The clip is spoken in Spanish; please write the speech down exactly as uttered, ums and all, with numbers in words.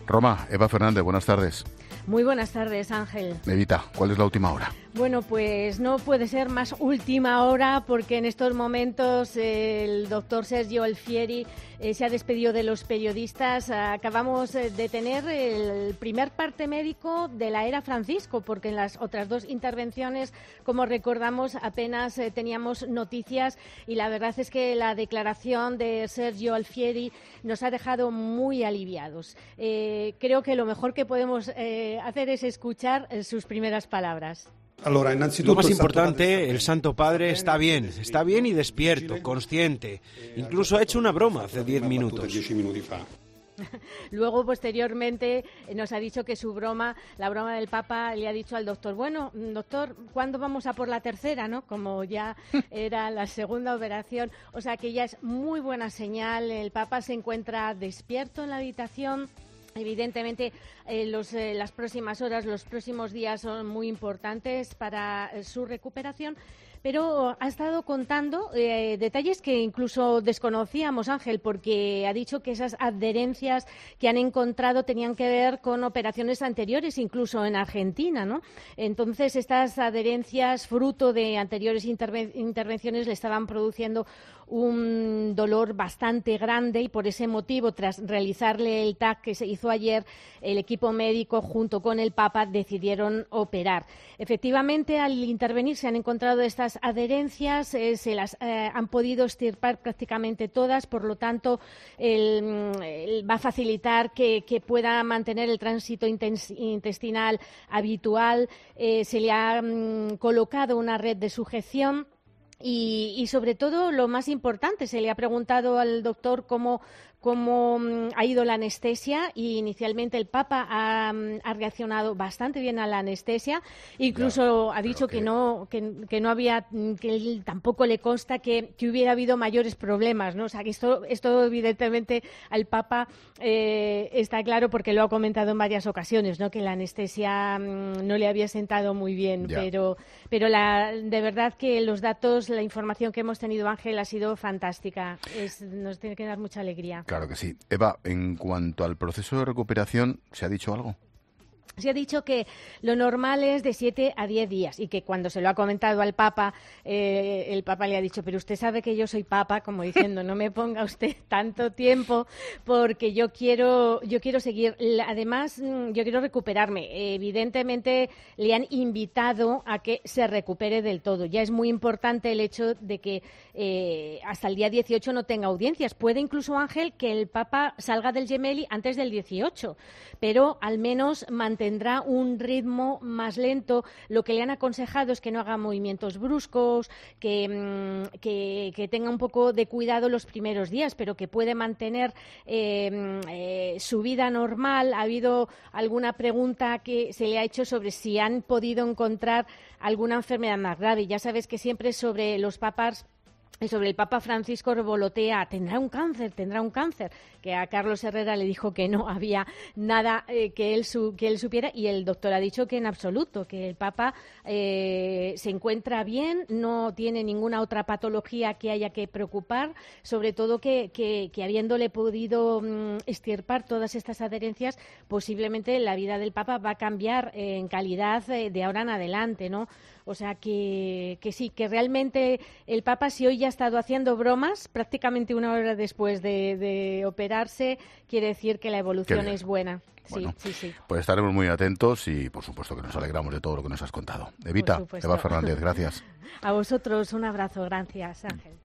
Roma, Eva Fernández, buenas tardes. Muy buenas tardes, Ángel. Evita, ¿cuál es la última hora? Bueno, pues no puede ser más última hora porque en estos momentos eh, el doctor Sergio Alfieri eh, se ha despedido de los periodistas. Acabamos eh, de tener el primer parte médico de la era Francisco, porque en las otras dos intervenciones, como recordamos, apenas eh, teníamos noticias, y la verdad es que la declaración de Sergio Alfieri nos ha dejado muy aliviados. Eh, creo que lo mejor que podemos eh, hacer es escuchar eh, sus primeras palabras. Lo más importante, el Santo Padre está bien, está bien y despierto, consciente. Incluso ha hecho una broma hace diez minutos. Luego, posteriormente, nos ha dicho que su broma, la broma del Papa, le ha dicho al doctor, bueno, doctor, ¿cuándo vamos a por la tercera?, ¿no? Como ya era la segunda operación. O sea que ya es muy buena señal. El Papa se encuentra despierto en la habitación. Evidentemente, eh, los, eh, las próximas horas, los próximos días son muy importantes para eh, su recuperación, pero ha estado contando eh, detalles que incluso desconocíamos, Ángel, porque ha dicho que esas adherencias que han encontrado tenían que ver con operaciones anteriores, incluso en Argentina, ¿no? Entonces, estas adherencias, fruto de anteriores interven- intervenciones, le estaban produciendo un dolor bastante grande, y por ese motivo, tras realizarle el T A C que se hizo ayer, el equipo médico junto con el Papa decidieron operar. Efectivamente, al intervenir se han encontrado estas adherencias, eh, se las eh, han podido extirpar prácticamente todas, por lo tanto el, el va a facilitar que, que pueda mantener el tránsito intestinal habitual. Eh, se le ha mm, colocado una red de sujeción. Y, y sobre todo, lo más importante, se le ha preguntado al doctor cómo, cómo ha ido la anestesia, y inicialmente el Papa ha, ha reaccionado bastante bien a la anestesia. Incluso ya, ha dicho que, que no que, que no había, que él tampoco le consta que, que hubiera habido mayores problemas, ¿no? O sea, que esto, esto evidentemente al Papa eh, está claro, porque lo ha comentado en varias ocasiones, ¿no? Que la anestesia mmm, no le había sentado muy bien, ya. pero pero la, de verdad que los datos, la información que hemos tenido, Ángel, ha sido fantástica. Es, nos tiene que dar mucha alegría. Claro que sí. Eva, en cuanto al proceso de recuperación, ¿se ha dicho algo? Se ha dicho que lo normal es de siete a diez días, y que cuando se lo ha comentado al Papa, eh, el Papa le ha dicho, pero usted sabe que yo soy Papa, como diciendo, no me ponga usted tanto tiempo, porque yo quiero yo quiero seguir. Además, yo quiero recuperarme. Evidentemente, le han invitado a que se recupere del todo. Ya es muy importante el hecho de que eh, hasta el día dieciocho no tenga audiencias. Puede incluso, Ángel, que el Papa salga del Gemelli antes del dieciocho, pero al menos mantener tendrá un ritmo más lento. Lo que le han aconsejado es que no haga movimientos bruscos, que, que, que tenga un poco de cuidado los primeros días, pero que puede mantener eh, eh, su vida normal. Ha habido alguna pregunta que se le ha hecho sobre si han podido encontrar alguna enfermedad más grave. Ya sabes que siempre sobre los papas, sobre el Papa Francisco, revolotea, tendrá un cáncer, tendrá un cáncer, que a Carlos Herrera le dijo que no había nada eh, que, él su, que él supiera, y el doctor ha dicho que en absoluto, que el Papa eh, se encuentra bien, no tiene ninguna otra patología que haya que preocupar, sobre todo que, que, que habiéndole podido mm, extirpar todas estas adherencias, posiblemente la vida del Papa va a cambiar eh, en calidad eh, de ahora en adelante, ¿no? O sea que, que sí, que realmente el Papa, si hoy ya ha estado haciendo bromas prácticamente una hora después de, de operarse, quiere decir que la evolución es buena. Bueno, sí, sí, sí. Pues estaremos muy atentos y, por supuesto, que nos alegramos de todo lo que nos has contado. Evita, Eva Fernández, gracias. A vosotros un abrazo, gracias, Ángel.